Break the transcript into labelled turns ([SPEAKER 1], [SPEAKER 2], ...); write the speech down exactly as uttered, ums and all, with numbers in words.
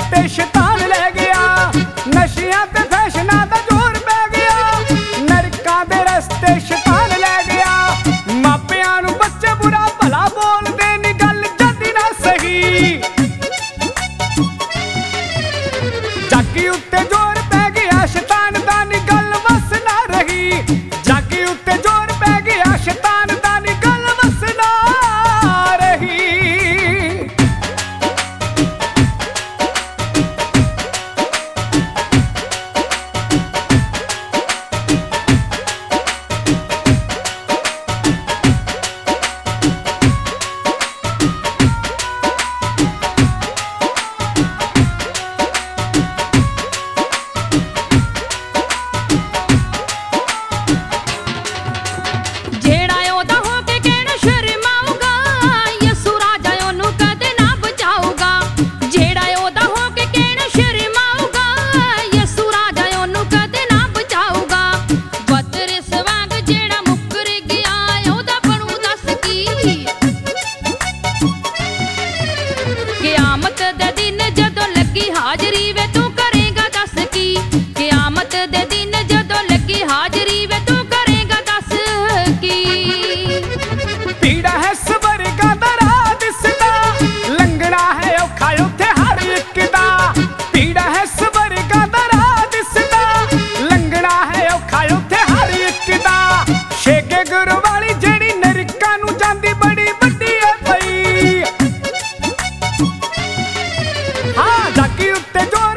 [SPEAKER 1] रस्ते शैतान लै गया, नशियां ते फैशनां दा जोर पै गया, नरकां दे रस्ते शैतान लै गया। मापियां नूं बच्चे बुरा भला बोलदे नी, गल जदी ना सही। जागी उत्ते जोर पै गया शैतान दा नी, गल वस ना रही। जागी उत्ते जोर पै गया शैतान दा नी, गल वस ना रही। कियामत दे दिन जदों लगी हाजरी वे तू करेगा दस की। कियामत दे दिन जदों लगी हाजरी वे तू करेगा दस की। पीड़ा है स्वर्गा दा राह दिसदा, लंघना है औखा उत्थे हर इक दा। पीड़ा है स्वर्गा दा राह दिसदा, लंघना है औखा उत्थे हर इक दा। शेगे गुरु वाली जेड़ी नरकां नूं जांदी बड़ी वड्डी है पई। हाँ जागी उत्ते जो